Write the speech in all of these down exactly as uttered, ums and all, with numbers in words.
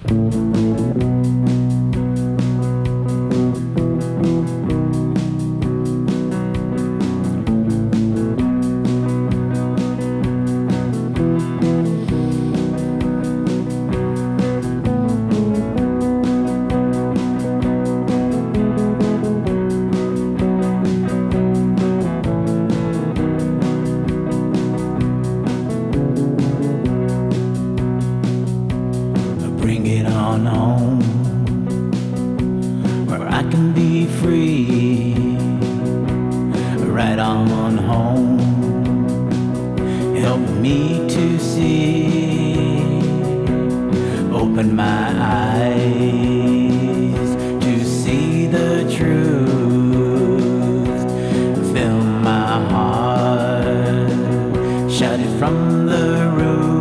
Bring it on home, where I can be free. Right on home, help me to see. Open my eyes to see the truth. Fill my heart, shout it from the roof.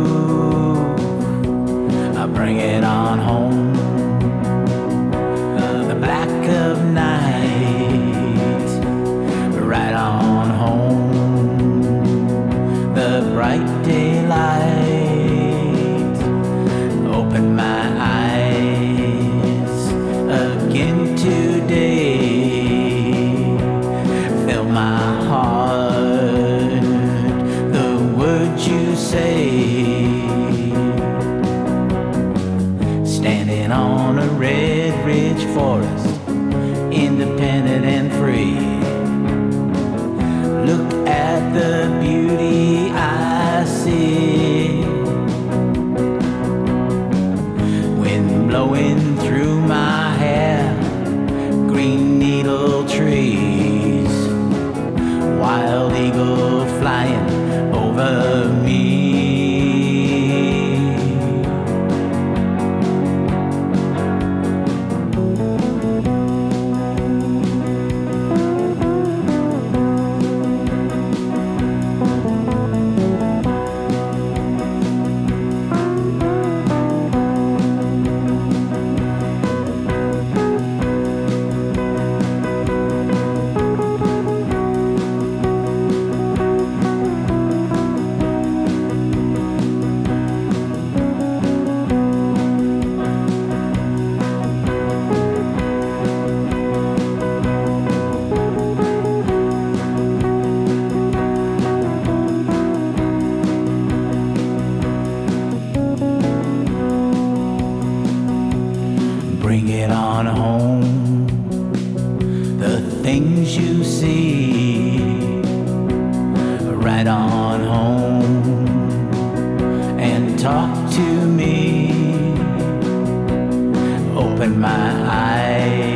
Bring it on home, uh, the black of night. Right on home, the bright daylight. Open my eyes again today. Fill my heart, the words you say. Standing on a red ridge forest, independent and free. Look at the beauty I see. Wind blowing through my hair, green needle trees, wild eagle flying over me. Bring it on home, the things you see. Right on home, and talk to me. Open my eyes